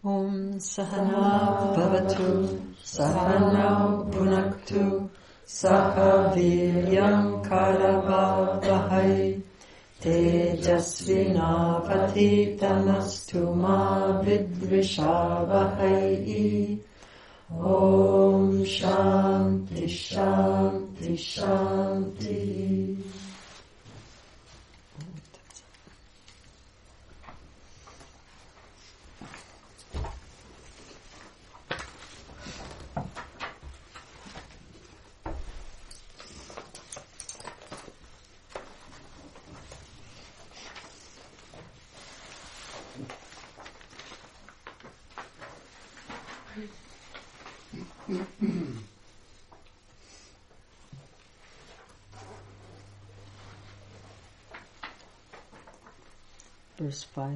Om Sahana Bhavatu Sahanau Bhunaktu Saha Viryam Karavavahai Tejasvinavaditamastu ma vidvishavahai. Om Shanti Shanti Shanti. Verse 5.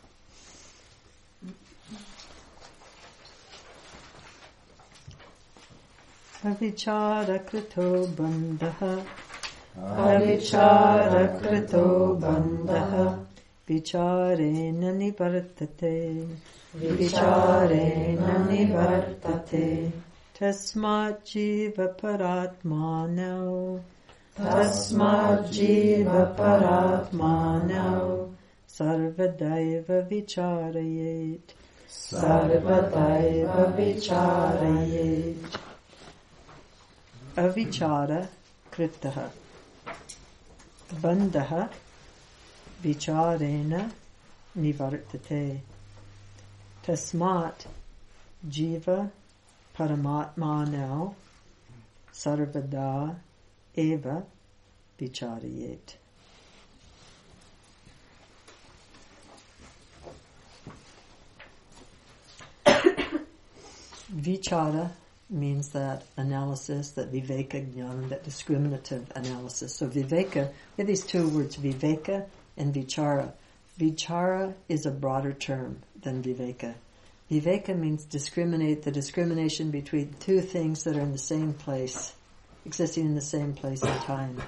Avichara krito bandha Avichara krito bandha Vicharena nivartate Vicharena nivartate Tasmat jiva paratmano Tasmat jiva paratmano Sarvadaiva vicharayet Sarvadaiva vicharayet. Avichara kritaha bandhaha vicharena nivartate tasmat jiva paramatmano sarvada eva vicharayet. Vichara means that analysis, that viveka jnana, that discriminative analysis. So viveka, we have these two words, viveka and vichara. Vichara is a broader term than viveka. Viveka means discriminate, the discrimination between two things that are in the same place, existing in the same place and time.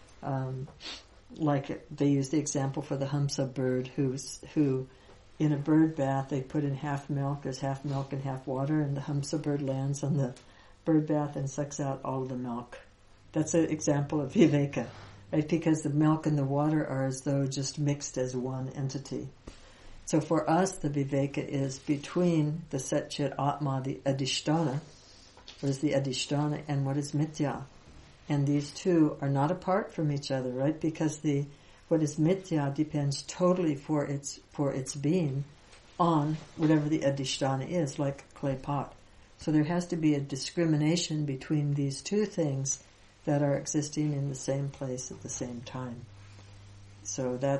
Like they use the example for the Hamsa bird who in a bird bath, they put in half milk, there's half milk and half water, and the Hamsa bird lands on the bird bath and sucks out all of the milk. That's an example of viveka, right? Because the milk and the water are as though just mixed as one entity. So for us, the viveka is between the Satchit Atma, the Adhisthana, what is the Adhisthana, and what is Mithya. And these two are not apart from each other, right? Because what is Mithya depends totally for its being on whatever the Adhisthana is, like clay pot. So there has to be a discrimination between these two things that are existing in the same place at the same time. So that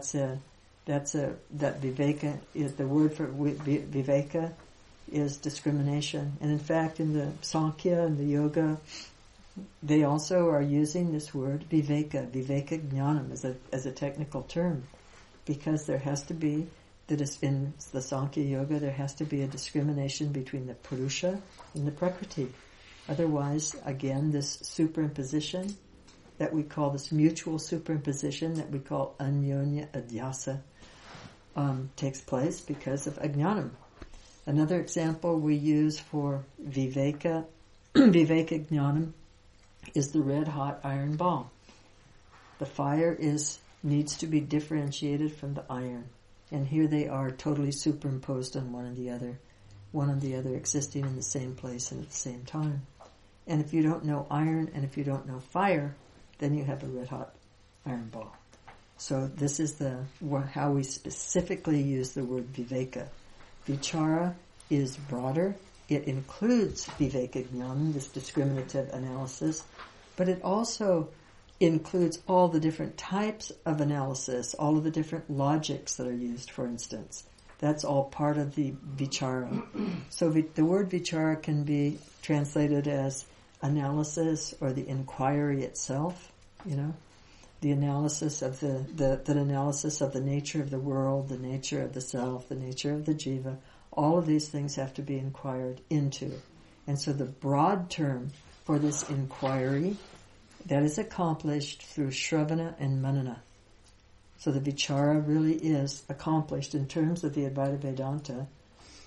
viveka is the word for viveka is discrimination. And in fact, in the Sankhya and the Yoga, they also are using this word viveka jnanam as a technical term, because there has to be in the Sankhya Yoga there has to be a discrimination between the Purusha and the Prakriti. Otherwise, again, this superimposition that we call this mutual superimposition that we call anyonya adhyasa takes place because of ajnanam. Another example we use for viveka jnanam is the red hot iron ball. The fire needs to be differentiated from the iron. And here they are totally superimposed on one and the other existing in the same place and at the same time. And if you don't know iron and if you don't know fire, then you have a red hot iron ball. So this is how we specifically use the word viveka. Vichara is broader. It includes viveka jnana, this discriminative analysis, but it also includes all the different types of analysis, all of the different logics that are used, for instance. That's all part of the vichara. So the word vichara can be translated as analysis or the inquiry itself, the analysis of the analysis of the nature of the world, the nature of the self, the nature of the jiva. All of these things have to be inquired into. And so the broad term for this inquiry, that is accomplished through Shravana and Manana. So the vichara really is accomplished in terms of the Advaita Vedanta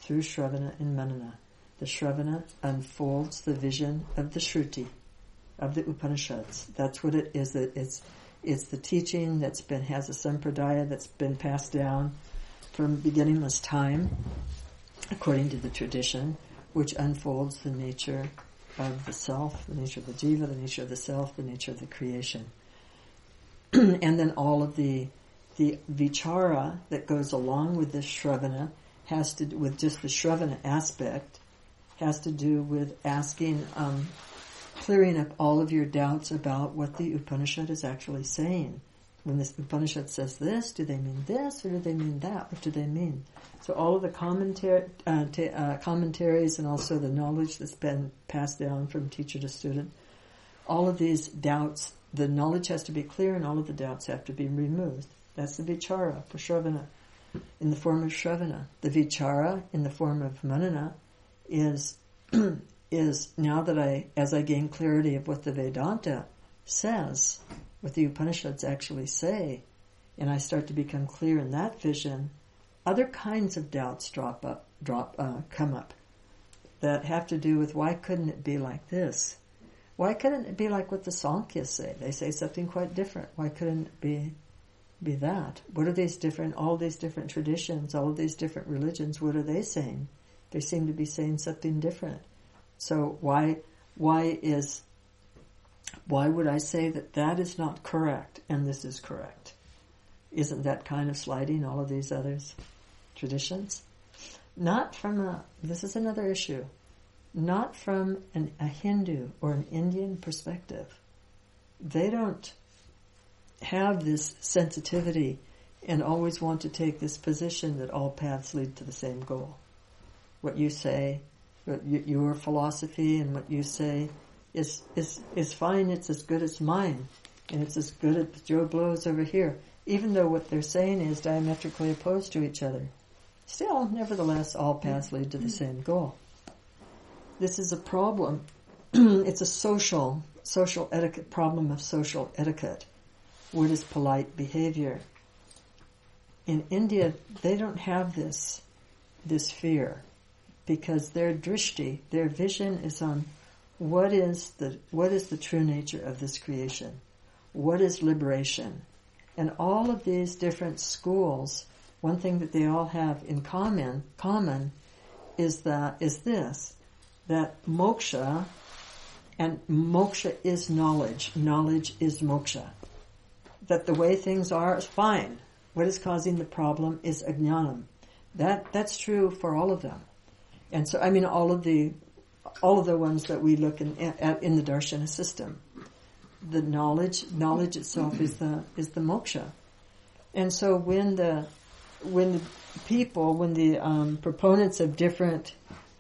through Shravana and Manana. The Shravana unfolds the vision of the Shruti, of the Upanishads. That's what it is. It's the teaching has a sampradaya that's been passed down from beginningless time, according to the tradition, which unfolds the nature of the self, the nature of the jiva, the nature of the self, the nature of the creation. And then all of the vichara that goes along with this Shravana has to do with just the Shravana aspect, has to do with asking, clearing up all of your doubts about what the Upanishad is actually saying. When this Upanishad says this, do they mean this or do they mean that? What do they mean? So all of the commentaries and also the knowledge that's been passed down from teacher to student, all of these doubts, the knowledge has to be clear and all of the doubts have to be removed. That's the vichara for Shravana, in the form of Shravana. The vichara in the form of Manana is now that as I gain clarity of what the Vedanta says, what the Upanishads actually say, and I start to become clear in that vision, other kinds of doubts come up that have to do with why couldn't it be like this? Why couldn't it be like what the Sankhya say? They say something quite different. Why couldn't it be that? What are all these different traditions, all of these different religions, what are they saying? They seem to be saying something different. So why would I say that is not correct and this is correct? Isn't that kind of sliding all of these other traditions? Not from this is another issue, not from a Hindu or an Indian perspective. They don't have this sensitivity and always want to take this position that all paths lead to the same goal. What you say, your philosophy and what you say is fine, it's as good as mine, and it's as good as Joe Blow's over here, even though what they're saying is diametrically opposed to each other. Still, nevertheless, all paths lead to the same goal. This is a problem. It's a social etiquette, problem of social etiquette. What is polite behavior? In India, they don't have this fear, because their drishti, their vision is on what is the true nature of this creation? What is liberation? And all of these different schools, one thing that they all have in common is that moksha, and moksha is knowledge is moksha. That the way things are is fine. What is causing the problem is ajnanam. That's true for all of them. And so, I mean, all of the ones that we look at in the darshana system, the knowledge itself is the moksha. And so when the proponents of different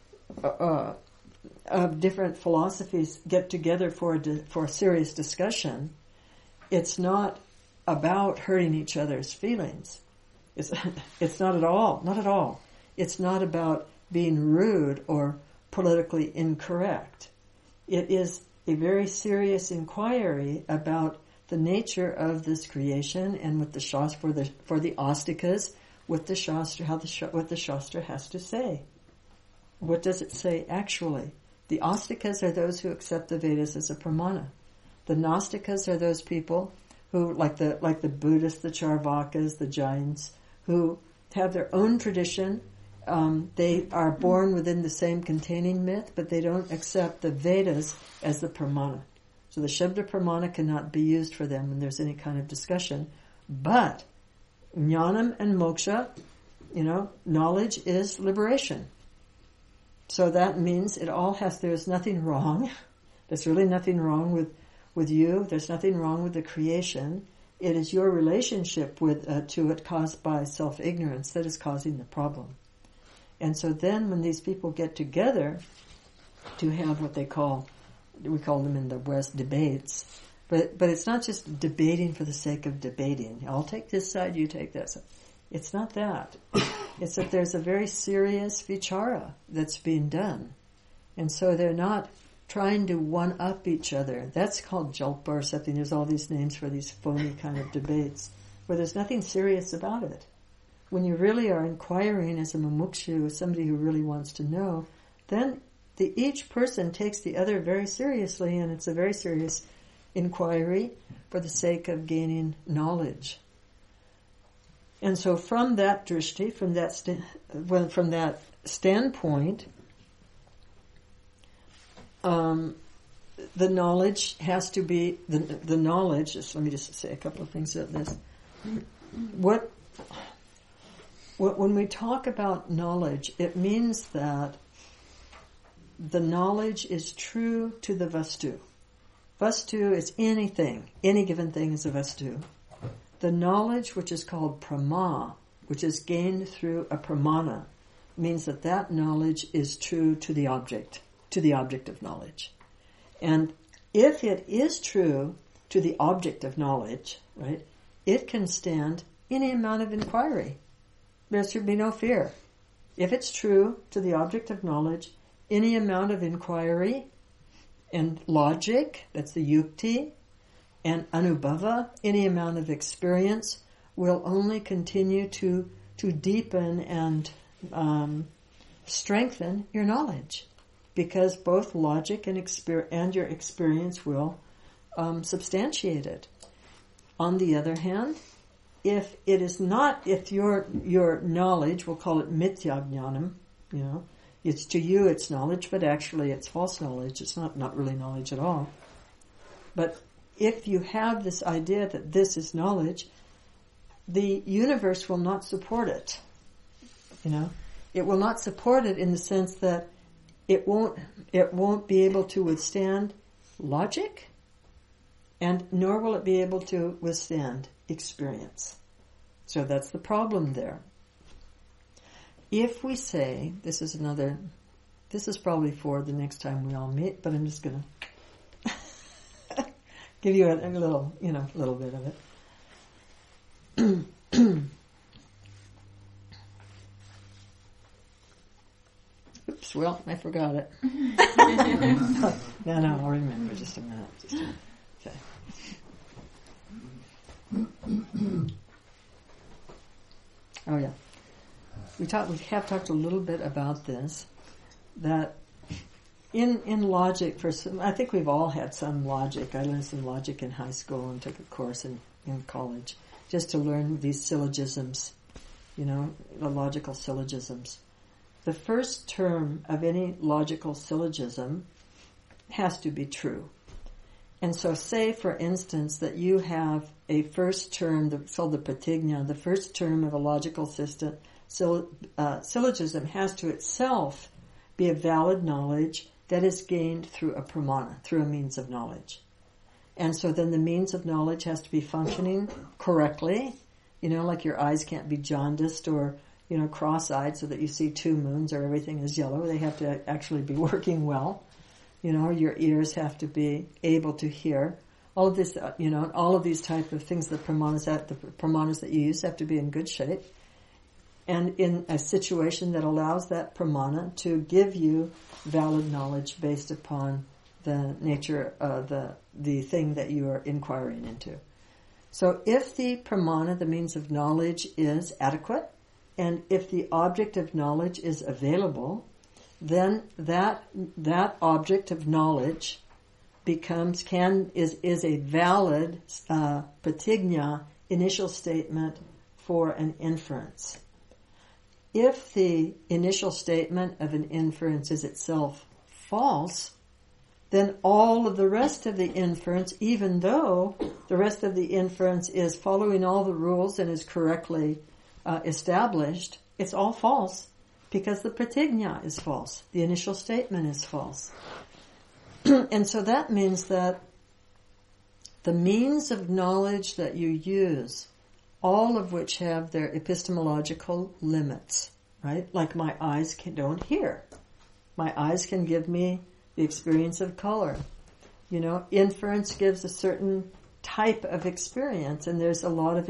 philosophies get together for a serious discussion, it's not about hurting each other's feelings. It's not at all. It's not about being rude or politically incorrect. It is a very serious inquiry about the nature of this creation and what the shastra for the astikas, what the shastra what the shastra has to say. What does it say actually? The astikas are those who accept the Vedas as a pramana. The Gnostikas are those people who, like the Buddhists, the Charvakas, the Jains, who have their own tradition. They are born within the same containing myth, but they don't accept the Vedas as the pramana. So the Shabda pramana cannot be used for them when there's any kind of discussion. But jnanam and moksha, knowledge is liberation. So that means there's nothing wrong. There's really nothing wrong with you. There's nothing wrong with the creation. It is your relationship to it caused by self-ignorance that is causing the problem. And so then when these people get together to have what we call them in the West debates, but it's not just debating for the sake of debating. I'll take this side, you take that side. It's not that. It's that there's a very serious vichara that's being done. And so they're not trying to one-up each other. That's called jalpa or something. There's all these names for these phony kind of debates where there's nothing serious about it. when you really are inquiring as a mumukshu, as somebody who really wants to know, then each person takes the other very seriously, and it's a very serious inquiry for the sake of gaining knowledge. And so from that drishti, from that standpoint, the knowledge has to be, the knowledge, let me just say a couple of things about this. When we talk about knowledge, it means that the knowledge is true to the vastu. Vastu is anything. Any given thing is a vastu. The knowledge, which is called prama, which is gained through a pramana, means that knowledge is true to the object of knowledge. And if it is true to the object of knowledge, right, it can stand any amount of inquiry. There should be no fear. If it's true to the object of knowledge, any amount of inquiry and logic, that's the yukti, and anubhava, any amount of experience, will only continue to deepen and strengthen your knowledge, because both logic and your experience will substantiate it. On the other hand, if your knowledge, we'll call it mithya jnanam, it's to you it's knowledge, but actually it's false knowledge. It's not really knowledge at all. But if you have this idea that this is knowledge, the universe will not support it. It will not support it in the sense that it won't be able to withstand logic, and nor will it be able to withstand experience. So that's the problem there. If we say, this is probably for the next time we all meet, but I'm just going to give you a little bit of it. Oops, well, I forgot it. No, I'll remember. Just a minute. Okay. Oh yeah. We have talked a little bit about this, that in logic, I think we've all had some logic. I learned some logic in high school and took a course in college just to learn these syllogisms, the logical syllogisms. The first term of any logical syllogism has to be true. And so say, for instance, that you have a first term, called the pratigna, the first term of a logical system. Syllogism has to itself be a valid knowledge that is gained through a pramana, through a means of knowledge. And so then the means of knowledge has to be functioning correctly, like your eyes can't be jaundiced or, cross-eyed so that you see two moons or everything is yellow. They have to actually be working well. Your ears have to be able to hear. All of this, all of these type of things, the pramanas that you use have to be in good shape. And in a situation that allows that pramana to give you valid knowledge based upon the nature of the thing that you are inquiring into. So if the pramana, the means of knowledge, is adequate, and if the object of knowledge is available, then that object of knowledge is a valid pratigna, initial statement for an inference. If the initial statement of an inference is itself false, then all of the rest of the inference, even though the rest of the inference is following all the rules and is correctly established, it's all false because the pratigna is false. The initial statement is false. And so that means that the means of knowledge that you use, all of which have their epistemological limits, right? Like my eyes don't hear. My eyes can give me the experience of color. Inference gives a certain type of experience, and there's a lot of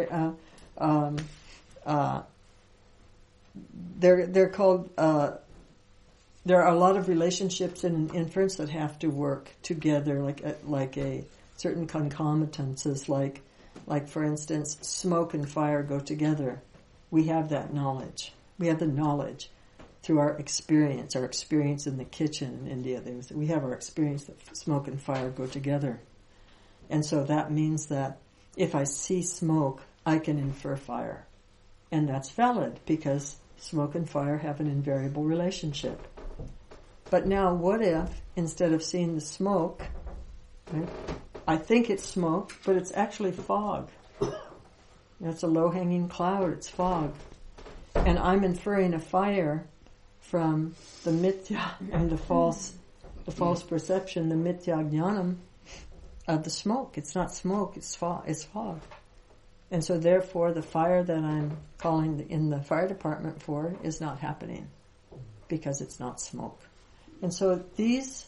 they're called. There are a lot of relationships in an inference that have to work together, like a certain concomitances, like for instance, smoke and fire go together. we have that knowledge. We have the knowledge through our experience in the kitchen in India. We have our experience that smoke and fire go together. And so that means that if I see smoke, I can infer fire. And that's valid because smoke and fire have an invariable relationship. But now what if, instead of seeing the smoke, right, I think it's smoke, but it's actually fog. It's a low-hanging cloud, it's fog. And I'm inferring a fire from the mithya and the false perception, the mithya jnanam of the smoke. It's not smoke, it's fog. And so therefore the fire that I'm calling in the fire department for is not happening because it's not smoke. And so these,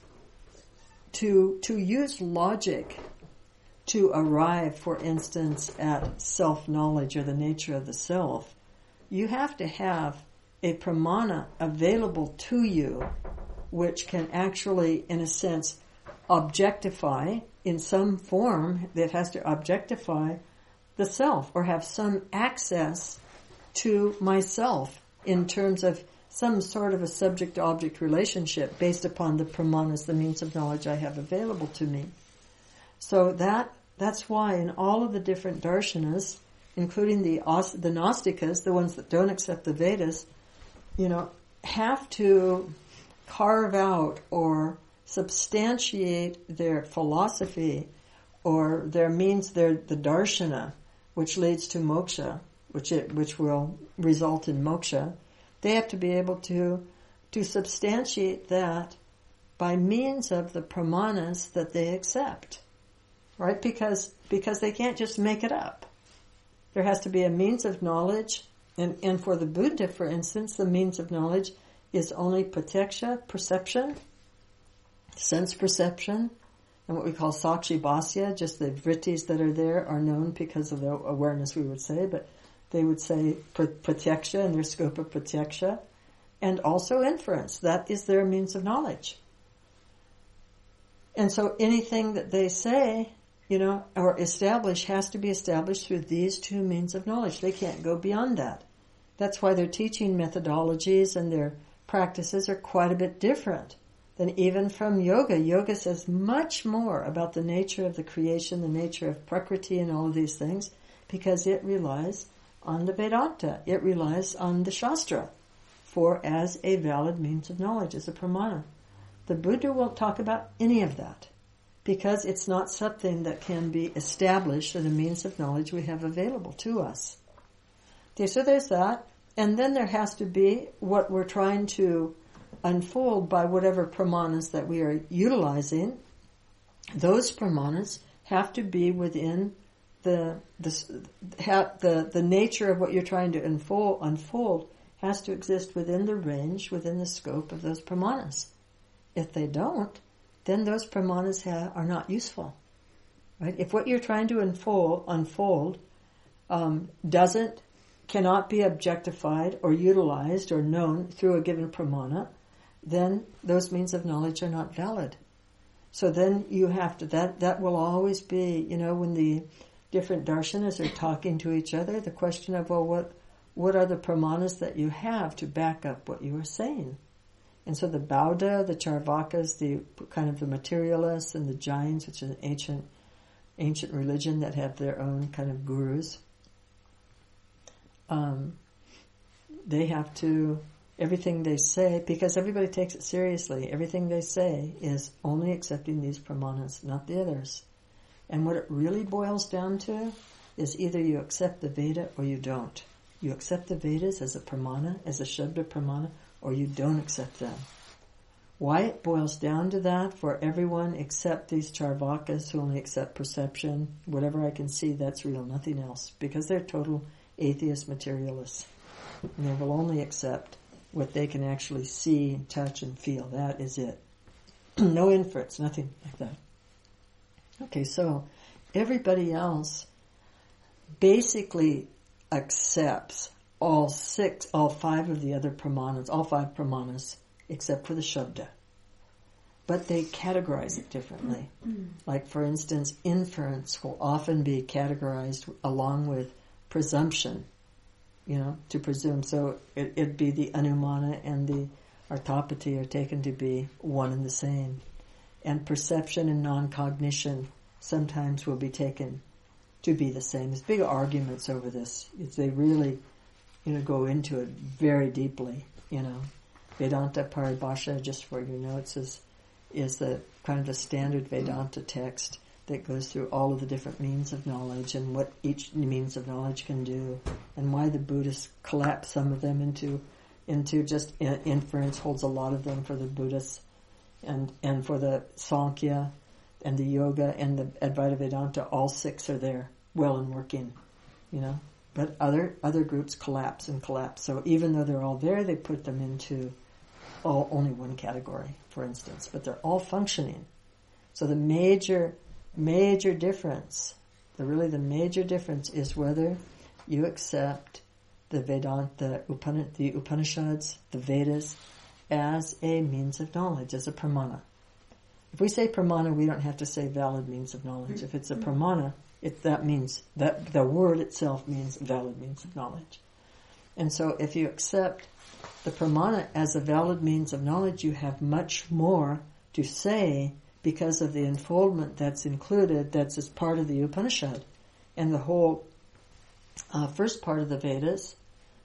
to use logic to arrive, for instance, at self-knowledge or the nature of the self, you have to have a pramana available to you which can actually, in a sense, objectify in some form that has to objectify the self or have some access to myself in terms of some sort of a subject-object relationship based upon the pramanas, the means of knowledge I have available to me. So that's why in all of the different darshanas, including the Nastikas, the ones that don't accept the Vedas, have to carve out or substantiate their philosophy or their means, the darshana, which leads to moksha, which will result in moksha. They have to be able to substantiate that by means of the pramanas that they accept, right? Because they can't just make it up. There has to be a means of knowledge, and for the Buddha, for instance, the means of knowledge is only pratyaksha, perception, sense perception, and what we call sakshi bhasya, just the vrittis that are there are known because of the awareness, we would say, but they would say pratyaksha and their scope of pratyaksha, and also inference. That is their means of knowledge. And so anything that they say, or establish has to be established through these two means of knowledge. They can't go beyond that. That's why their teaching methodologies and their practices are quite a bit different than even from yoga. Yoga says much more about the nature of the creation, the nature of prakriti and all of these things, because it relies on the Vedanta. It relies on the Shastra as a valid means of knowledge, as a pramana. The Buddha won't talk about any of that because it's not something that can be established as a means of knowledge we have available to us. Okay, so there's that. And then there has to be what we're trying to unfold by whatever pramanas that we are utilizing. Those pramanas have to be within the nature of what you're trying to unfold has to exist within the range, within the scope of those pramanas. If they don't, then those pramanas are not useful. Right? If what you're trying to unfold cannot be objectified or utilized or known through a given pramana, then those means of knowledge are not valid. So then you have to, that will always be, when the different darshanas are talking to each other, the question of, what are the pramanas that you have to back up what you are saying? And so the Bauddha, the Charvakas, the kind of the materialists, and the Jains, which is an ancient religion that have their own kind of gurus, they have to, everything they say, because everybody takes it seriously, everything they say is only accepting these pramanas, not the others. And what it really boils down to is either you accept the Veda or you don't. You accept the Vedas as a pramana, as a Shabda pramana, or you don't accept them. Why it boils down to that for everyone except these Charvakas who only accept perception, whatever I can see, that's real, nothing else, because they're total atheist materialists. And they will only accept what they can actually see, touch, and feel. That is it. No inference, nothing like that. Okay, so everybody else basically accepts all five of the other pramanas, all five pramanas, except for the Shabda. But they categorize it differently. Like, for instance, inference will often be categorized along with presumption. to presume. So it'd be the Anumana and the Arthapati are taken to be one and the same. And perception and non-cognition sometimes will be taken to be the same. There's big arguments over this. They really, go into it very deeply, Vedanta Paribhasha, just for your notes, is the kind of the standard Vedanta text that goes through all of the different means of knowledge and what each means of knowledge can do, and why the Buddhists collapse some of them into just inference, holds a lot of them for the Buddhists, and for the Sankhya and the Yoga and the Advaita Vedanta, all six are there, well and working, But other groups collapse. So even though they're all there, they put them into only one category, for instance, but they're all functioning. So the major difference, the major difference is whether you accept the Vedanta, the Upanishads, the Vedas, as a means of knowledge, as a pramana. If we say pramana, we don't have to say valid means of knowledge. If it's a pramana, that means that the word itself means valid means of knowledge. And so if you accept the pramana as a valid means of knowledge, you have much more to say because of the unfoldment that's included, that's as part of the Upanishad. And the whole first part of the Vedas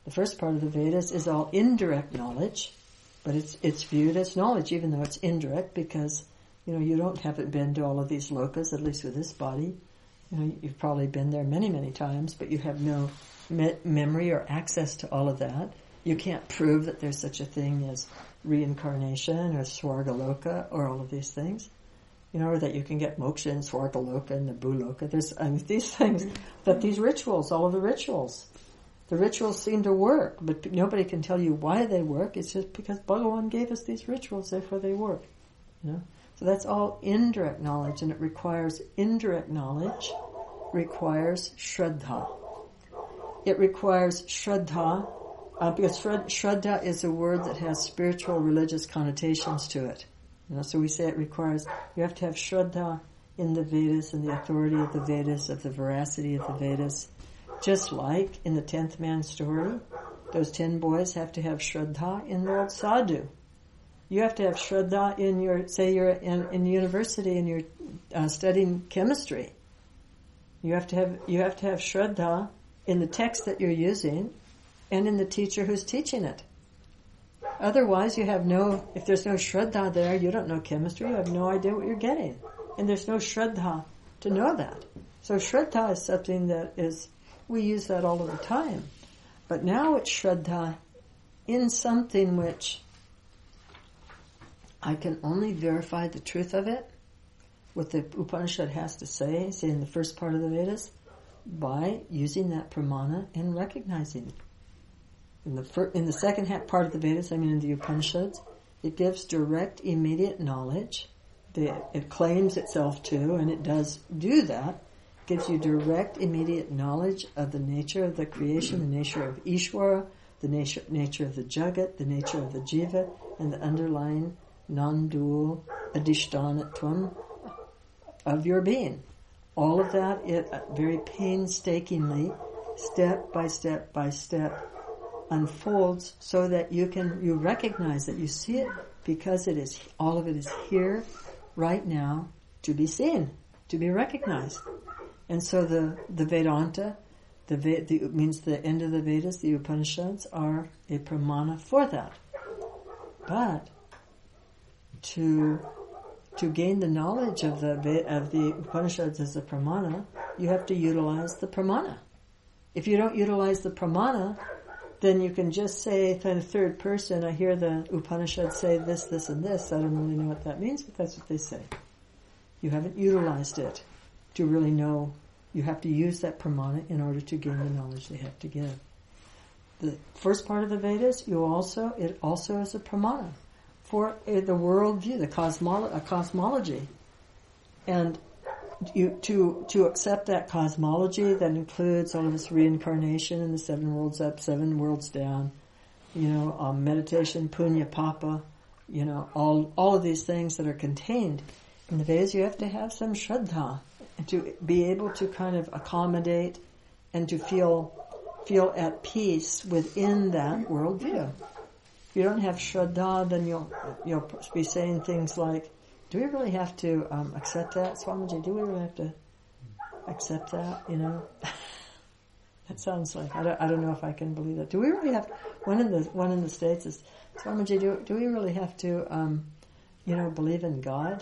is all indirect knowledge, but it's viewed as knowledge, even though it's indirect, because you haven't been to all of these lokas, at least with this body. You've probably been there many, many times, but you have no memory or access to all of that. You can't prove that there's such a thing as reincarnation or Swargaloka or all of these things. Or that you can get moksha in Swargaloka and the Bhuloka. There's these things, but these rituals, all of the rituals seem to work, but nobody can tell you why they work. It's just because Bhagavan gave us these rituals, therefore they work. So that's all indirect knowledge, and it requires indirect knowledge, requires Shraddha. It requires Shraddha, because Shraddha is a word that has spiritual, religious connotations to it. So we say it requires, you have to have Shraddha in the Vedas and the authority of the Vedas, of the veracity of the Vedas. Just like in the 10th man story, those 10 boys have to have Shraddha in the old sadhu. You have to have Shraddha in you're in university and you're studying chemistry. You have to have Shraddha in the text that you're using and in the teacher who's teaching it. Otherwise, if there's no Shraddha there, you don't know chemistry, you have no idea what you're getting. And there's no Shraddha to know that. So Shraddha is something that we use that all of the time. But now it's Shraddha in something which I can only verify the truth of it, what the Upanishad has to say in the first part of the Vedas, by using that pramana and recognizing it. In the second part of the Vedas, in the Upanishads, it gives direct, immediate knowledge. It claims itself to, and it does do that, gives you direct, immediate knowledge of the nature of the creation, the nature of Ishvara, the nature of the Jagat, the nature of the Jiva, and the underlying non-dual adhishtanatvam of your being. All of that, it very painstakingly, step by step by step, unfolds so that you recognize it, you see it, because all of it is here, right now, to be seen, to be recognized. And so the Vedanta, means the end of the Vedas, the Upanishads, are a pramana for that. But to gain the knowledge of the Upanishads as a pramana, you have to utilize the pramana. If you don't utilize the pramana, then you can just say in the third person, I hear the Upanishads say this, this, and this. I don't really know what that means, but that's what they say. You haven't utilized it to really know. You have to use that pramana in order to gain the knowledge they have to give. The first part of the Vedas, it also is a pramana for the world view, a cosmology. And to accept that cosmology that includes all of this reincarnation and the 7 worlds up, 7 worlds down, meditation, punya, papa, all of these things that are contained in the Vedas, you have to have some Shraddha and to be able to kind of accommodate and to feel feel at peace within that worldview. If you don't have Shraddha, then you'll be saying things like, do we really have to accept that, Swamiji? Do we really have to accept that, That sounds like, I don't know if I can believe that. Do we really have, one in the States is, Swamiji, do we really have to, believe in God?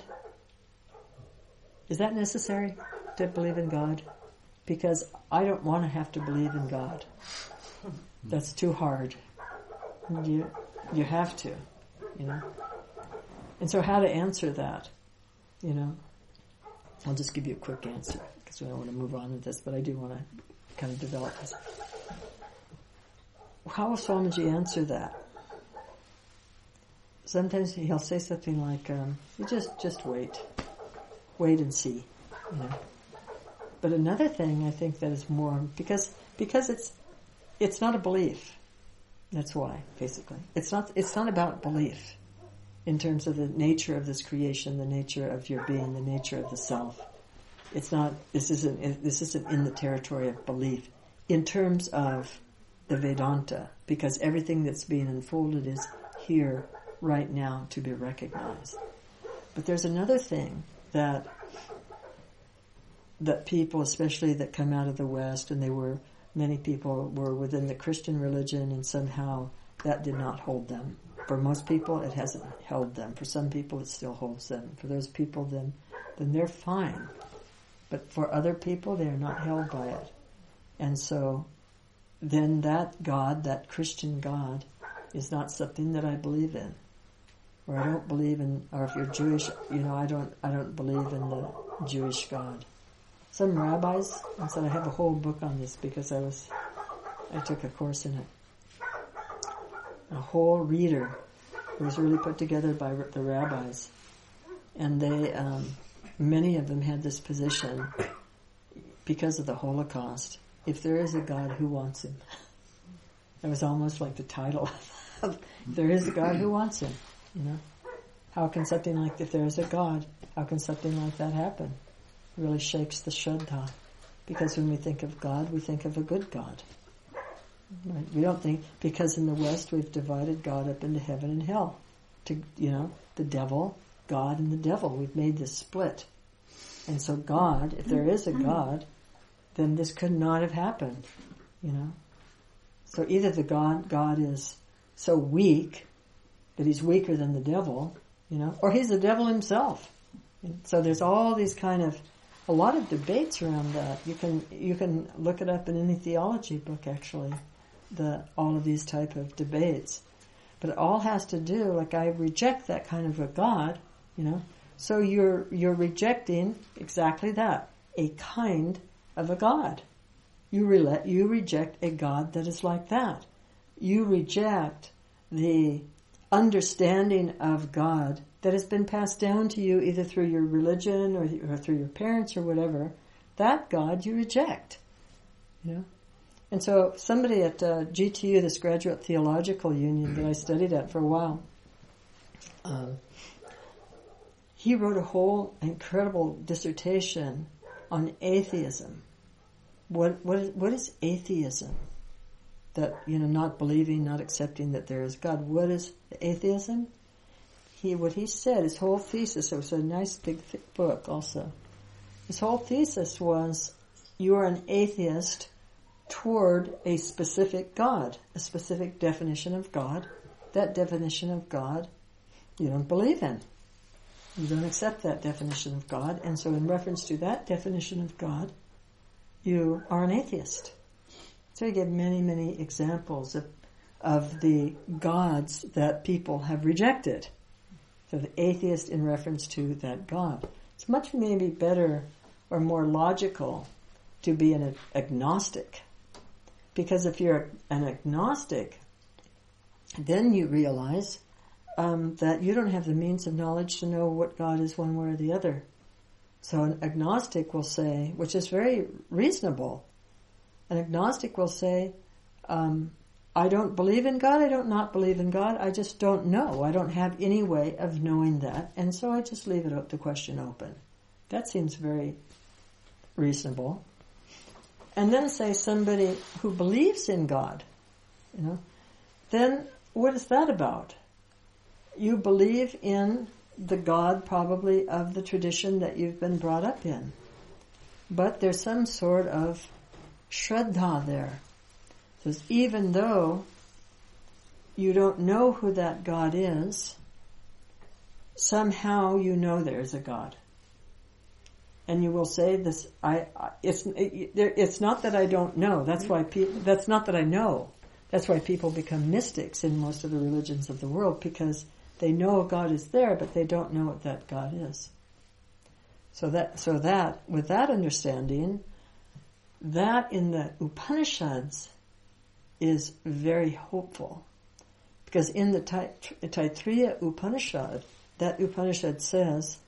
Is that necessary to believe in God? Because I don't want to have to believe in God. That's too hard. You have to, And so how to answer that, I'll just give you a quick answer because I don't want to move on with this, but I do want to kind of develop this. How will Swamiji answer that? Sometimes he'll say something like, you just wait and see, But another thing I think that is more, because it's not a belief. That's why, basically. It's not about belief in terms of the nature of this creation, the nature of your being, the nature of the self. It's not, this isn't in the territory of belief in terms of the Vedanta, because everything that's being unfolded is here right now to be recognized. But there's another thing that people, especially that come out of the West, and many people were within the Christian religion, and somehow that did not hold them. For most people, it hasn't held them. For some people, it still holds them. For those people, then they're fine. But for other people, they are not held by it. And so, then that God, that Christian God, is not something that I believe in. Or I don't believe in, or if you're Jewish, I don't believe in the Jewish God. Some rabbis, and so I have a whole book on this because I took a course in it. A whole reader. It was really put together by the rabbis. And they, many of them had this position because of the Holocaust. If there is a God, who wants him? That was almost like the title of, if there is a God, who wants him? How can something like, if there is a God, how can something like that happen? It really shakes the Shraddha. Because when we think of God, we think of a good God. Right? We don't think, because in the West we've divided God up into heaven and hell. The devil, God and the devil. We've made this split. And so God, if there is a God, then this could not have happened. So either the God is so weak that he's weaker than the devil, or he's the devil himself. So there's all these kind of, a lot of debates around that. You can look it up in any theology book, actually, all of these type of debates. But it all has to do, like, I reject that kind of a God, So you're rejecting exactly that, a kind of a God. You reject a God that is like that. You reject the understanding of God that has been passed down to you either through your religion or through your parents or whatever. That God you reject. And so somebody at GTU, this Graduate Theological Union that I studied at for a while, he wrote a whole incredible dissertation on atheism. What is atheism? That, not believing, not accepting that there is God. What is atheism? What he said, his whole thesis, it was a nice big thick book also. His whole thesis was, you are an atheist toward a specific God, a specific definition of God. That definition of God you don't believe in. You don't accept that definition of God, and so in reference to that definition of God, you are an atheist. So he gave many, many examples of the gods that people have rejected. So the atheist in reference to that God. It's much maybe better or more logical to be an agnostic. Because if you're an agnostic, then you realize that you don't have the means of knowledge to know what God is one way or the other. So an agnostic will say, which is very reasonable, an agnostic will say, I don't believe in God, I don't not believe in God, I just don't know. I don't have any way of knowing that, and so I just leave the question open. That seems very reasonable. and then say somebody who believes in God, then what is that about? You believe in the God probably of the tradition that you've been brought up in. But there's some sort of shraddha there. So even though you don't know who that God is, somehow you know there's a God. And you will say this, it's not that I don't know, that's not that I know. That's why people become mystics in most of the religions of the world, because they know a God is there, but they don't know what that God is. So that with that understanding, that in the Upanishads is very hopeful. Because in the Taittiriya Upanishad, that Upanishad says,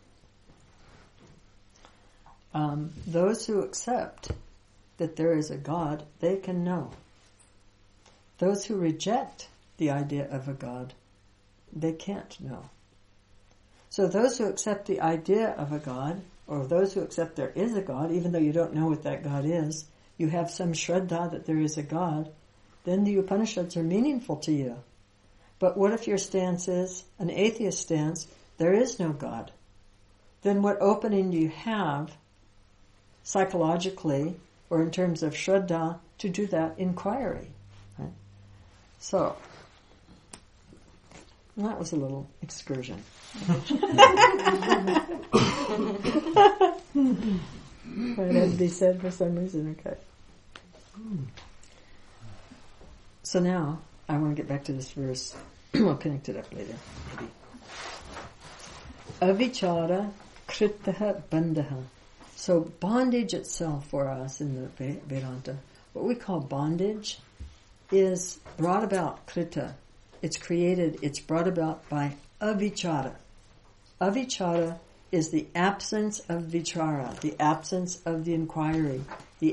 those who accept that there is a God, they can know. Those who reject the idea of a God, they can't know. So those who accept the idea of a God, or those who accept there is a God, even though you don't know what that God is, you have some shraddha that there is a God, then the Upanishads are meaningful to you. But what if your stance is an atheist stance, there is no God? Then what opening do you have psychologically or in terms of shraddha to do that inquiry? Right? So, that was a little excursion. It had to be said for some reason, okay. So now, I want to get back to this verse. We'll connect it up later, maybe. Avichara kritaha bandhaha. So bondage itself for us in the Vedanta, what we call bondage, is brought about krita. It's brought about by avichara. Avichara is the absence of vichara, the absence of the inquiry, the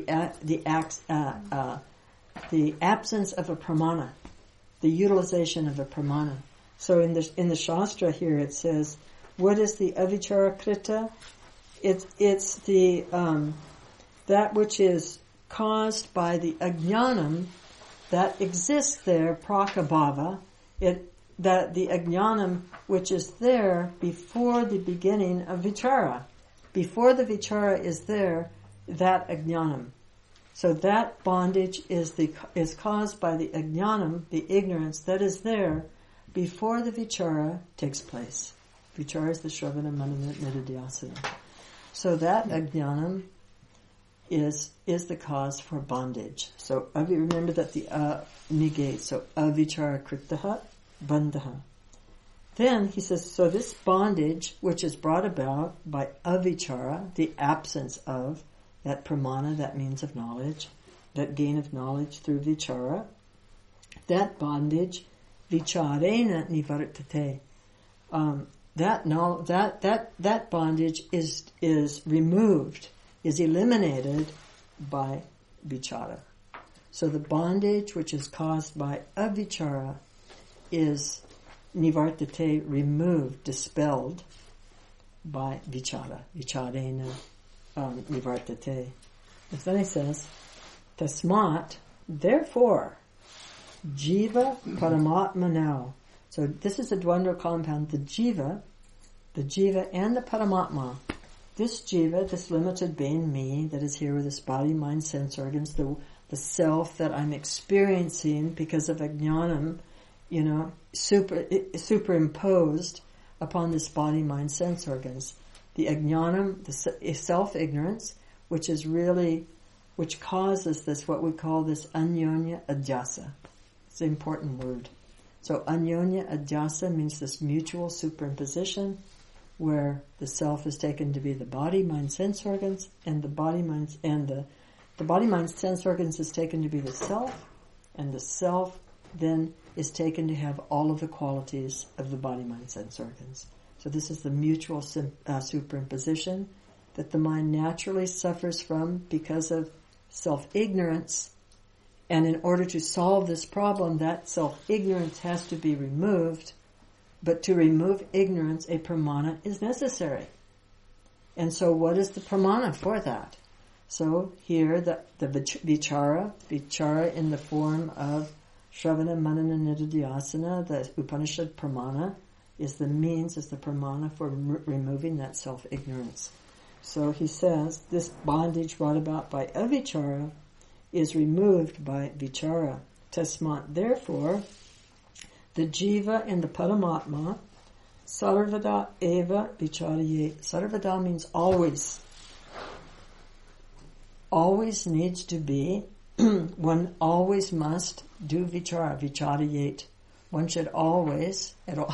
absence of a pramana, the utilization of a pramana. So in the Shastra here it says, what is the avichara krita? It's the that which is caused by the ajnanam that exists there, prakabhava. That the ajnanam which is there before the beginning of vichara. Before the vichara is there, that ajnanam. So that bondage is caused by the ajnanam, the ignorance that is there before the vichara takes place. Vichara is the Shravana Manana Nididhyasana. So that ajnanam is the cause for bondage. So remember that the negates. So avichara kritaha bandhaha. Then he says, so this bondage, which is brought about by avichara, the absence of that pramana, that means of knowledge, that gain of knowledge through vichara, that bondage, vicharena nivartate. That bondage is removed, is eliminated by vichara. So the bondage which is caused by avichara is nivartate, removed, dispelled by vichara. Vicharena nivartate. And then he says, tasmat, therefore, jiva paramatma now. So this is a dvandva compound, the jiva and the paramatma. This jiva, this limited being, me, that is here with this body, mind, sense organs, the self that I'm experiencing because of ajnanam, superimposed upon this body, mind, sense organs. The ajnanam, the self-ignorance, which causes this, what we call this anyonya adhyasa. It's an important word. So anyonya adhyasa means this mutual superimposition, where the self is taken to be the body, mind, sense organs, and the body, mind, sense organs is taken to be the self, and the self then is taken to have all of the qualities of the body, mind, sense organs. So this is the mutual superimposition that the mind naturally suffers from because of self-ignorance. And in order to solve this problem, that self-ignorance has to be removed. But to remove ignorance, a pramana is necessary. And so what is the pramana for that? So here the vichara in the form of Shravana, Manana, Nididhyasana, the Upanishad pramana, is the means, is the pramana for removing that self-ignorance. So he says this bondage brought about by avichara is removed by vichara. Tasmat, therefore, the jiva and the paramatma, sarvada eva vicharayet. Sarvada means always. Always needs to be, one always must do vichara, vicharayet. One should always,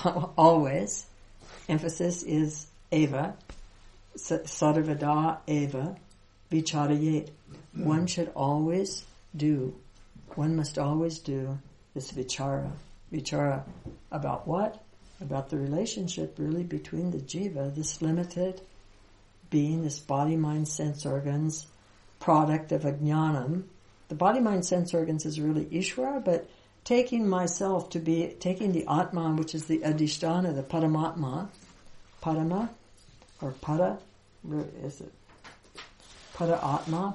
emphasis is eva, sarvada eva, vicharayet. One should always do, one must always do this vichara. Vichara about what? About the relationship really between the jiva, this limited being, this body, mind, sense organs, product of ajnanam. The body, mind, sense organs is really Ishvara, but taking myself to be, taking the Atma, which is the Adhisthana, the Paramatma, Parama, or Para, where is it? Para-atma,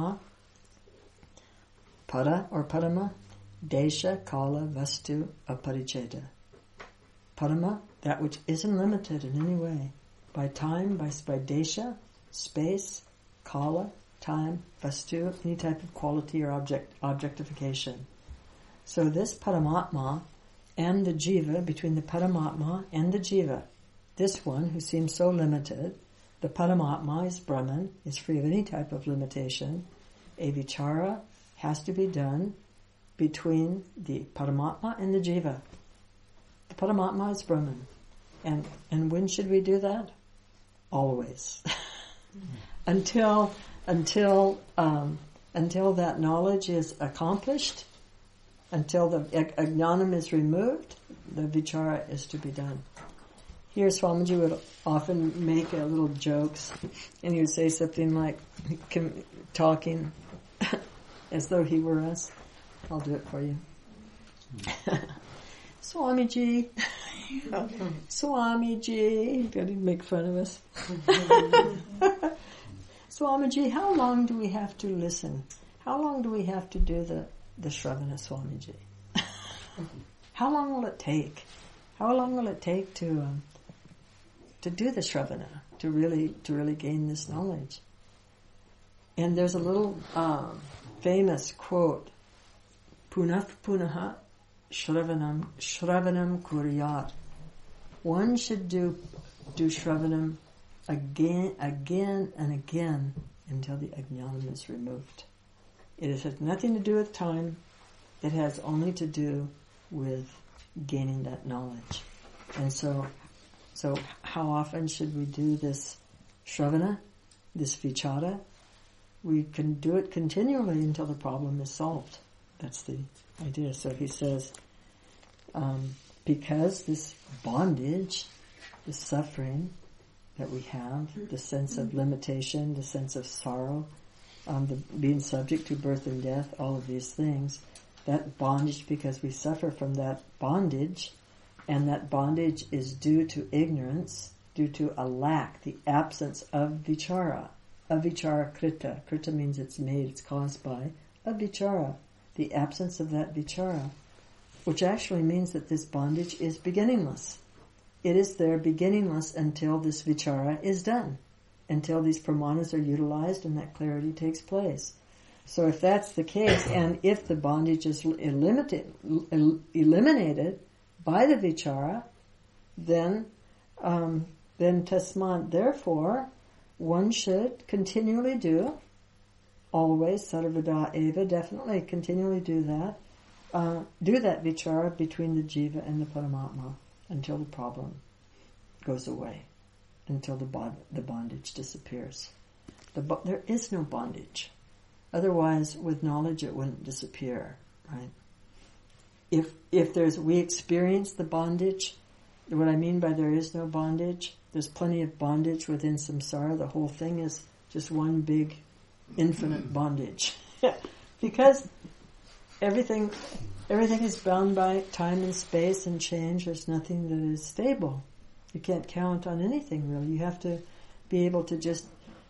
Para or Parama, Desha, Kala, Vastu, Aparicheda. Parama, that which isn't limited in any way, by time, by Desha, space, Kala, time, Vastu, any type of quality or objectification. So this Paramatma and the Jiva, between the Paramatma and the Jiva, this one who seems so limited, the Paramatma is Brahman, is free of any type of limitation. A vichara has to be done between the Paramatma and the Jiva. The Paramatma is Brahman. And when should we do that? Always. Until that knowledge is accomplished, until the ajnanam is removed, the vichara is to be done. Here Swamiji would often make little jokes, and he would say something like, talking as though he were us. I'll do it for you. Swamiji, Swamiji, he'd make fun of us. Swamiji, how long do we have to listen? How long do we have to do the Shravana, Swamiji? How long will it take? How long will it take to do the Shravana, to really gain this knowledge? And there's a little famous quote, Punah punaha Shravanam kuryat. One should do Shravanam again and again until the ajnanam is removed. It has nothing to do with time. It has only to do with gaining that knowledge. And so how often should we do this Shravana, this vichara? We can do it continually until the problem is solved. That's the idea. So he says, because this bondage, the suffering that we have, the sense of limitation, the sense of sorrow, the being subject to birth and death, all of these things, that bondage, because we suffer from that bondage, and that bondage is due to ignorance, due to a lack, the absence of vichara. Avichara krita. Krita means it's made, it's caused by. Avichara, the absence of that vichara, which actually means that this bondage is beginningless. It is there beginningless until this vichara is done, until these pramanas are utilized and that clarity takes place. So if that's the case, and if the bondage is eliminated by the vichara, then tasman, therefore, one should continually do, always, sarvada eva, definitely continually do that vichara between the jiva and the paramatma until the problem goes away, until the bondage disappears. There is no bondage. Otherwise, with knowledge, it wouldn't disappear, right? If we experience the bondage, what I mean by there is no bondage, there's plenty of bondage within samsara. The whole thing is just one big, infinite bondage. Because everything is bound by time and space and change. There's nothing that is stable. You can't count on anything, really. You have to be able to just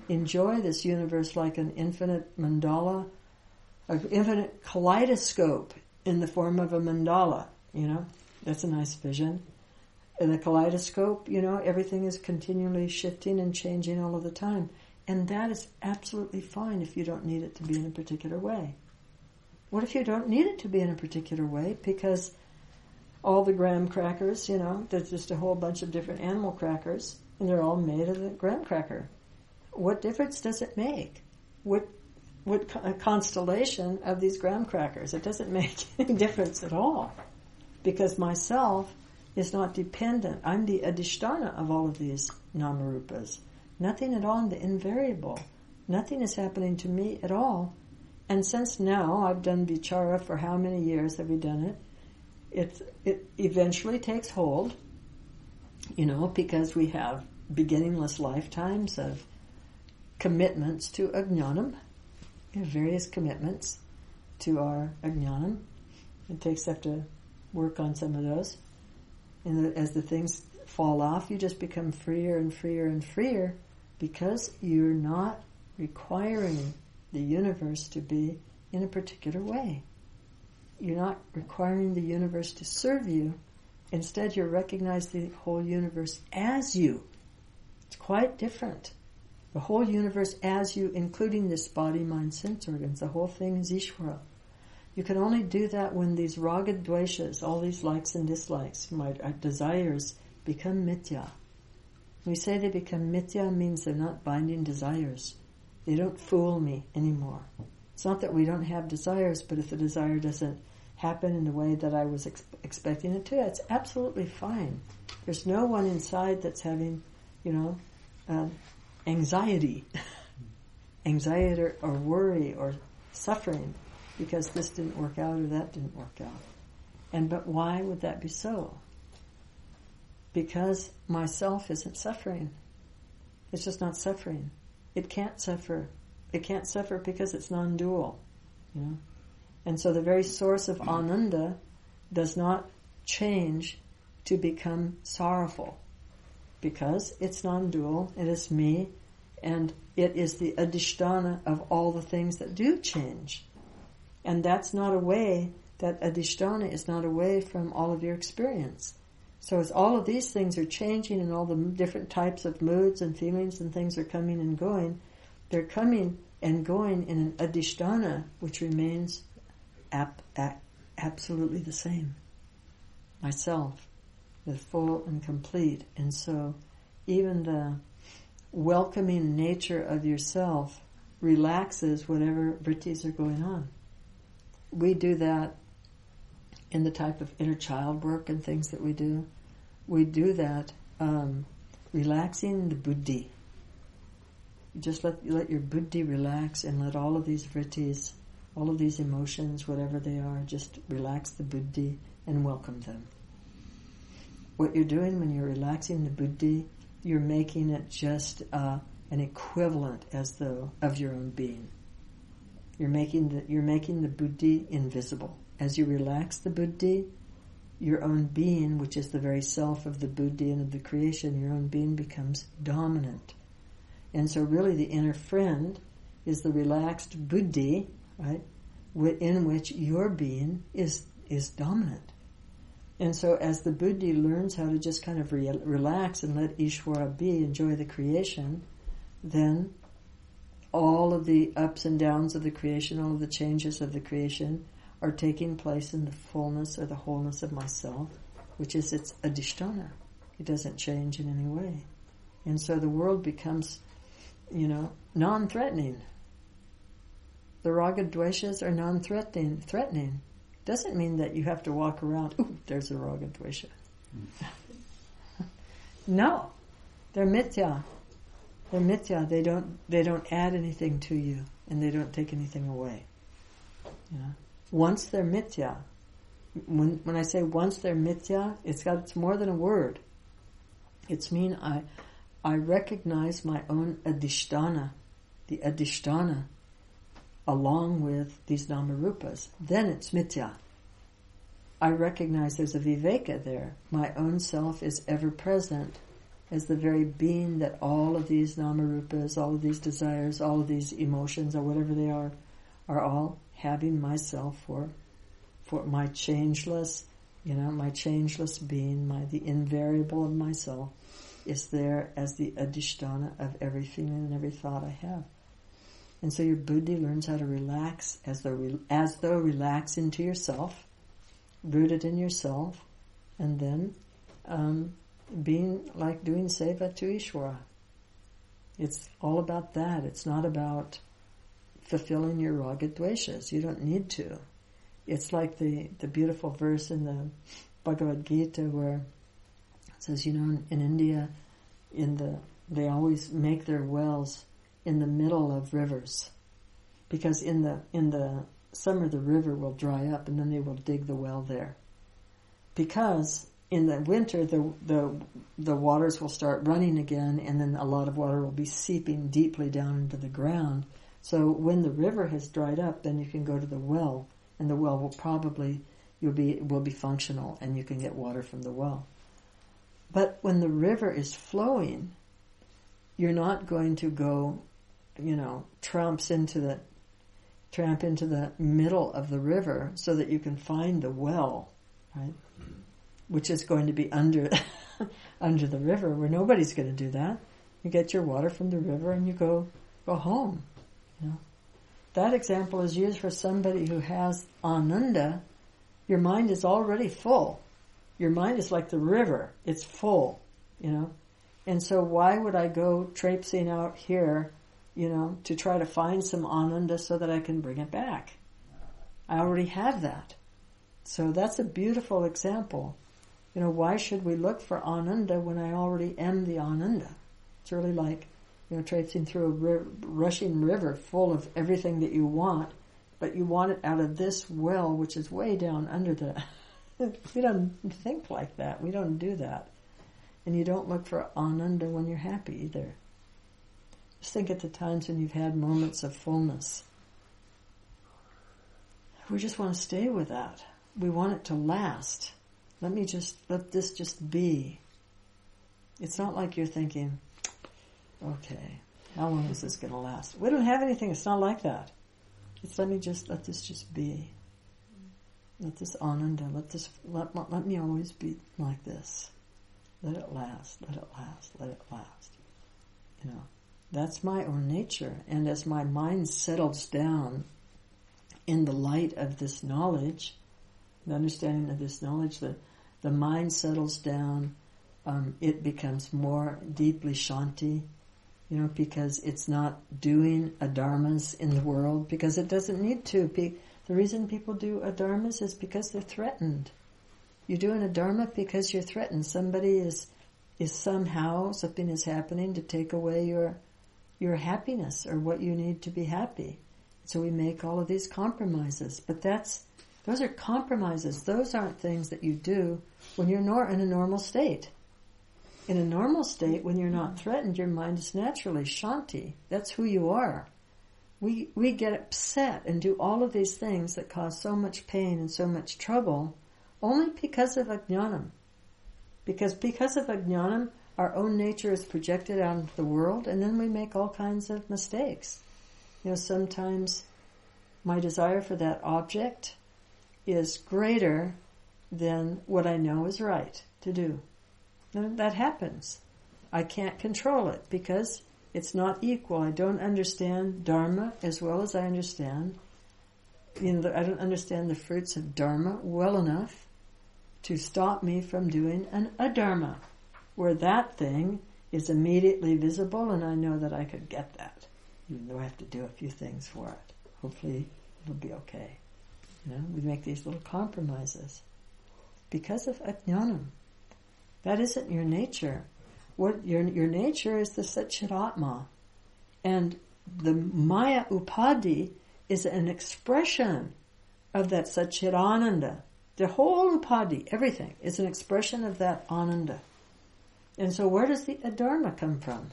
enjoy this universe like an infinite mandala, an infinite kaleidoscope in the form of a mandala, That's a nice vision. In the kaleidoscope, everything is continually shifting and changing all of the time. And that is absolutely fine if you don't need it to be in a particular way. What if you don't need it to be in a particular way? Because all the graham crackers, there's just a whole bunch of different animal crackers, and they're all made of the graham cracker. What difference does it make? What constellation of these graham crackers? It doesn't make any difference at all. Because myself is not dependent. I'm the adhisthana of all of these namarupas. Nothing at all, the invariable. Nothing is happening to me at all. And since now I've done vichara, for how many years have we done it? It eventually takes hold, because we have beginningless lifetimes of commitments to ajnanam, various commitments to our ajnanam. It takes us to work on some of those. And as the things fall off, you just become freer and freer and freer because you're not requiring the universe to be in a particular way. You're not requiring the universe to serve you. Instead, you recognize the whole universe as you. It's quite different. The whole universe as you, including this body, mind, sense organs. The whole thing is Ishvara. You can only do that when these raga dveshas, all these likes and dislikes, my desires, become mithya. When we say they become mithya, means they're not binding desires. They don't fool me anymore. It's not that we don't have desires, but if the desire doesn't happen in the way that I was expecting it to, it's absolutely fine. There's no one inside that's having, anxiety. Anxiety or worry or suffering because this didn't work out or that didn't work out. But why would that be so? Because myself isn't suffering. It's just not suffering. It can't suffer. It can't suffer because it's non-dual. And so the very source of ananda does not change to become sorrowful because it's non-dual, it is me, and it is the adhisthana of all the things that do change. And that's not a way, that adhisthana is not away from all of your experience. So as all of these things are changing and all the different types of moods and feelings and things are coming and going, they're coming and going in an adhisthana which remains absolutely the same. Myself, the full and complete. And so even the welcoming nature of yourself relaxes whatever vrittis are going on. We do that in the type of inner child work and things that we do. We do that relaxing the buddhi. Just let your buddhi relax and let all of these vrittis, all of these emotions, whatever they are, just relax the buddhi and welcome them. What you're doing when you're relaxing the buddhi, you're making it just an equivalent as though of your own being. You're making the buddhi invisible. As you relax the buddhi, your own being, which is the very self of the buddhi and of the creation, your own being becomes dominant. And so really the inner friend is the relaxed buddhi, right, in which your being is dominant. And so as the buddhi learns how to just kind of relax and let Ishvara be, enjoy the creation, then all of the ups and downs of the creation, all of the changes of the creation are taking place in the fullness or the wholeness of myself, which is its adhisthana. It doesn't change in any way. And so the world becomes, non-threatening. The raga dveshas are non-threatening. Doesn't mean that you have to walk around, ooh, there's a raga dvesha. No, they're mithya. They're mithya. They don't add anything to you, and they don't take anything away. Once they're mithya, when I say once they're mithya, it's more than a word. It's mean I recognize my own adhisthana, the adhisthana, along with these namarupas. Then it's mithya. I recognize there's a viveka there. My own self is ever present as the very being that all of these namarupas, all of these desires, all of these emotions, or whatever they are all having myself for my changeless, my changeless being, the invariable of myself is there as the adhisthana of every feeling and every thought I have. And so your buddhi learns how to relax as though relax into yourself, rooted in yourself, and then being like doing seva to Ishvara. It's all about that. It's not about fulfilling your raga dveshas. You don't need to. It's like the beautiful verse in the Bhagavad Gita where it says, in India, they always make their wells in the middle of rivers, because in the summer the river will dry up and then they will dig the well there. Because in the winter the waters will start running again, and then a lot of water will be seeping deeply down into the ground. So when the river has dried up, then you can go to the well, and the well will be functional, and you can get water from the well. But when the river is flowing, you're not going to go, tramp into the middle of the river so that you can find the well, right? Which is going to be under the river, where nobody's going to do that. You get your water from the river and you go home. That example is used for somebody who has ananda. Your mind is already full. Your mind is like the river. It's full, And so why would I go traipsing out here, to try to find some ananda so that I can bring it back? I already have that. So that's a beautiful example. Why should we look for ananda when I already am the ananda? It's really like, traipsing through a rushing river full of everything that you want, but you want it out of this well, which is way down under the... We don't think like that. We don't do that. And you don't look for ananda when you're happy either. Just think at the times when you've had moments of fullness. We just want to stay with that. We want it to last. Let this just be. It's not like you're thinking, okay, how long is this going to last? We don't have anything. It's not like that. It's let this just be. Let this ananda, let me always be like this. Let it last, let it last, let it last. That's my own nature. And as my mind settles down in the light of this knowledge, the understanding of this knowledge, the mind settles down, it becomes more deeply shanti, because it's not doing adharmas in the world, because it doesn't need to. The reason people do adharmas is because they're threatened. You do an adharma because you're threatened. Somebody is somehow, something is happening to take away your happiness or what you need to be happy. So we make all of these compromises. But those are compromises. Those aren't things that you do when you're in a normal state. In a normal state, when you're not threatened, your mind is naturally shanti. That's who you are. We get upset and do all of these things that cause so much pain and so much trouble only because of ajnanam. Because of ajnanam, our own nature is projected out into the world, and then we make all kinds of mistakes. Sometimes my desire for that object is greater than what I know is right to do. That happens. I can't control it because it's not equal. I don't understand dharma as well as I understand. I don't understand the fruits of dharma well enough to stop me from doing an adharma, where that thing is immediately visible and I know that I could get that, even though I have to do a few things for it. Hopefully it'll be okay. We make these little compromises because of ajnanam. That isn't your nature. What your nature is the Satchidatma, and the Maya Upadhi is an expression of that Satchidananda. The whole Upadhi, everything, is an expression of that Ananda. And so where does the adharma come from?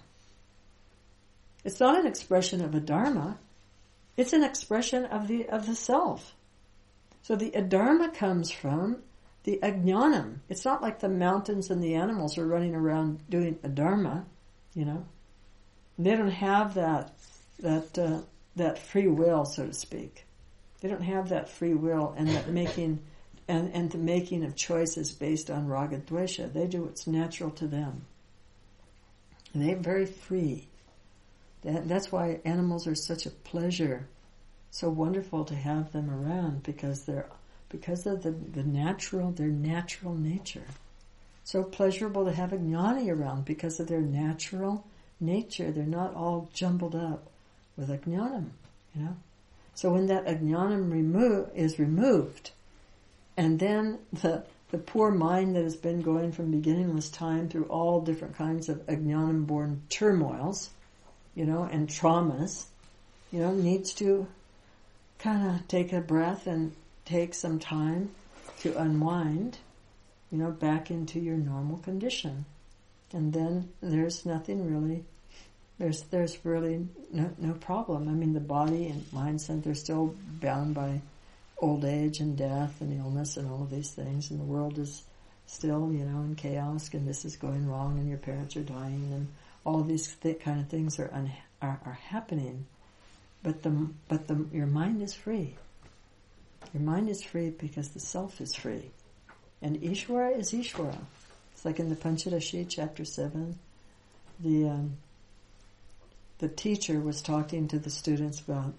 It's not an expression of adharma. It's an expression of the self. So the adharma comes from the ajnanam. It's not like the mountains and the animals are running around doing a dharma, you know. They don't have that free will, so to speak. They don't have that free will and that making and the making of choices based on raga dvesha. They do what's natural to them. And they're very free. That's why animals are such a pleasure. So wonderful to have them around because of their natural nature. So pleasurable to have a jnani around because of their natural nature. They're not all jumbled up with ajnanam, you know. So when that ajnanam is removed, and then the poor mind that has been going from beginningless time through all different kinds of ajnanam-born turmoils, you know, and traumas, you know, needs to kind of take a breath and take some time to unwind, you know, back into your normal condition. And then there's nothing really, there's really no problem. I mean, the body and mind, they're still bound by old age and death and illness and all of these things, and the world is still, you know, in chaos, and this is going wrong, and your parents are dying, and all of these kind of things are happening. But your mind is free. Your mind is free because the self is free. And Ishvara is Ishvara. It's like in the Panchadashi, chapter 7, the teacher was talking to the students about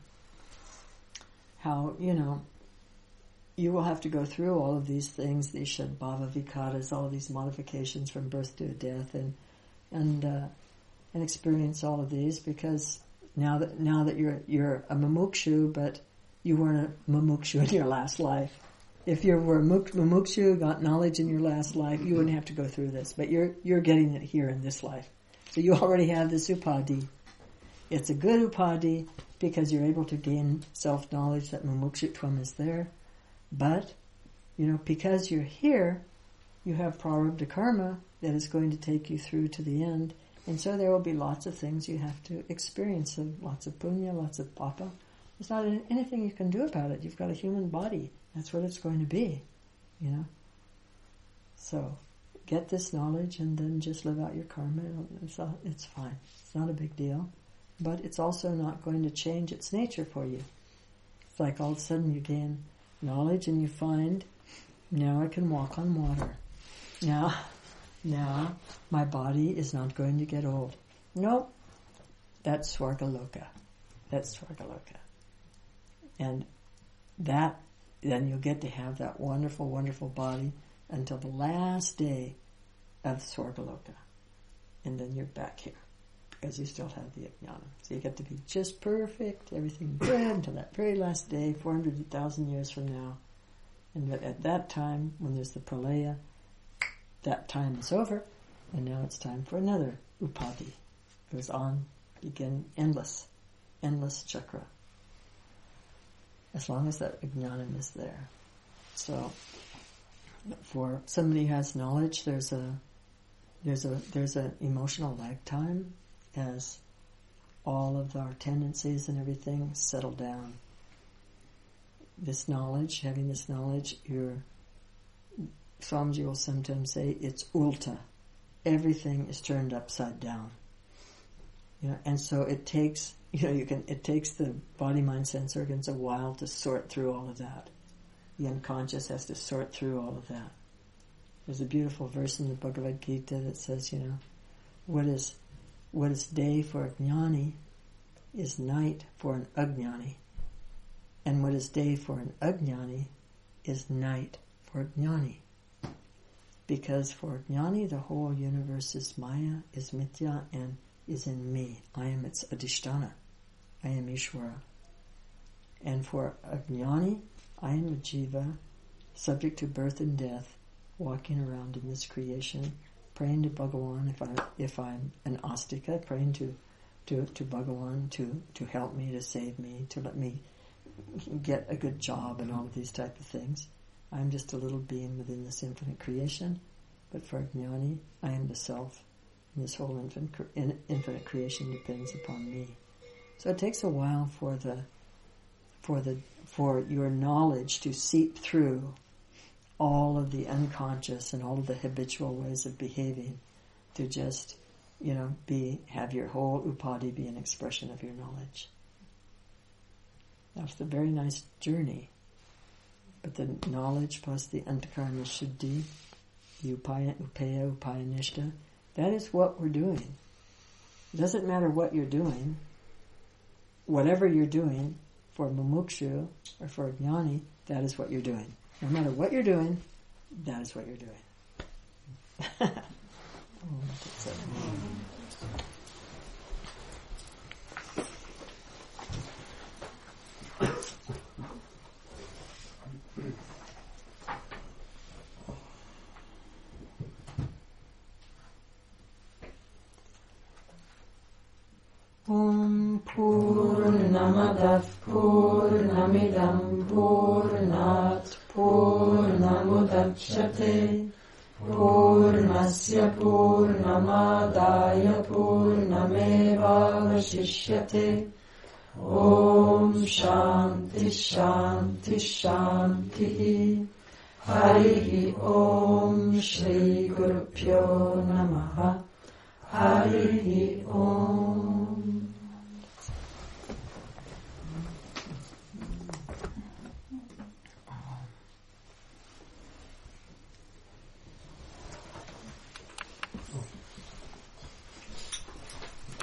how, you know, you will have to go through all of these things, these Shadbhava Vikaras, all of these modifications from birth to death, and experience all of these, because now that you're a mumukshu, but you weren't a mumukshu in your last life. If you were a mumukshu, got knowledge in your last life, you wouldn't have to go through this. But you're getting it here in this life. So you already have this upadhi. It's a good upadhi because you're able to gain self-knowledge that mumukshutvam is there. But, you know, because you're here, you have prarabdha karma that is going to take you through to the end. And so there will be lots of things you have to experience, lots of punya, lots of papa. There's not anything you can do about it. You've got a human body. That's what it's going to be, you know. So get this knowledge and then just live out your karma. It's fine. It's not a big deal. But it's also not going to change its nature for you. It's like all of a sudden you gain knowledge and you find, now I can walk on water. Now my body is not going to get old. Nope. That's Swargaloka. And then you'll get to have that wonderful, wonderful body until the last day of Swargaloka. And then you're back here, because you still have the ajnana. So you get to be just perfect, everything good, until that very last day, 400,000 years from now. And at that time, when there's the pralaya, that time is over, and now it's time for another upadhi. Goes on, begin endless chakra. As long as that ajnanam is there. So, for somebody who has knowledge, there's an emotional lag time as all of our tendencies and everything settle down. This knowledge, having this knowledge, Swamiji will sometimes say it's ulta. Everything is turned upside down. You know, and so it takes, it takes the body, mind, sense organs a while to sort through all of that. The unconscious has to sort through all of that. There's a beautiful verse in the Bhagavad Gita that says, what is day for a jnani is night for an ajnani. And what is day for an ajnani is night for a jnani. Because for jnani, the whole universe is maya, is mithya, and is in me. I am its adhisthana. I am Ishvara. And for ajnani, I am a jiva, subject to birth and death, walking around in this creation, praying to Bhagawan if I'm an astika, praying to Bhagawan to help me, to save me, to let me get a good job and all of these type of things. I'm just a little being within this infinite creation, but for Jnani, I am the self, and this whole infinite creation depends upon me. So it takes a while for your knowledge to seep through all of the unconscious and all of the habitual ways of behaving to just, have your whole upadhi be an expression of your knowledge. That's a very nice journey. But the knowledge plus the antakarana shuddhi, the upayanishta, that is what we're doing. It doesn't matter what you're doing. Whatever you're doing, for mumukshu or for jnani, that is what you're doing. No matter what you're doing, that is what you're doing. Om Purnamadav Purnamidam Purnat Purnamudachyate Purnasya Purnamadaya Purnamevavashishyate. Om Shanti Shanti Shanti. Harihi Om Shri Gurupyo Namaha. Harihi Om.